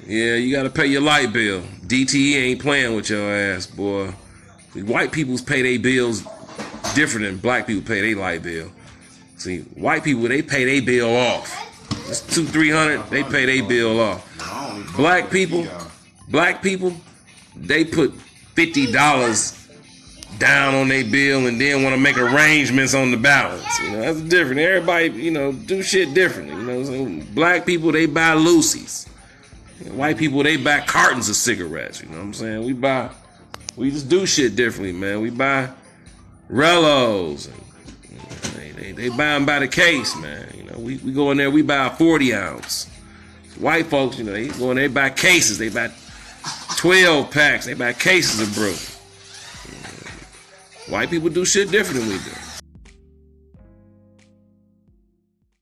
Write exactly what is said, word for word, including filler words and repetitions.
Yeah, you gotta pay your light bill. D T E ain't playing with your ass, boy. White people's pay their bills different than black people pay their light bill. See, white people, they pay their bill off. It's two, three hundred, they pay their bill off. Black people, black people, they put fifty dollars down on their bill and then want to make arrangements on the balance. You know, that's different. Everybody, you know, do shit differently. You know, so black people, they buy Lucy's. White people, they buy cartons of cigarettes. You know what I'm saying? We buy, we just do shit differently, man. We buy Rellos. And, you know, they, they, they buy them by the case, man. You know, we, we go in there, we buy a forty ounce. White folks, you know, they go in there, they buy cases. They buy twelve packs. They buy cases of brew. You know, white people do shit different than we do.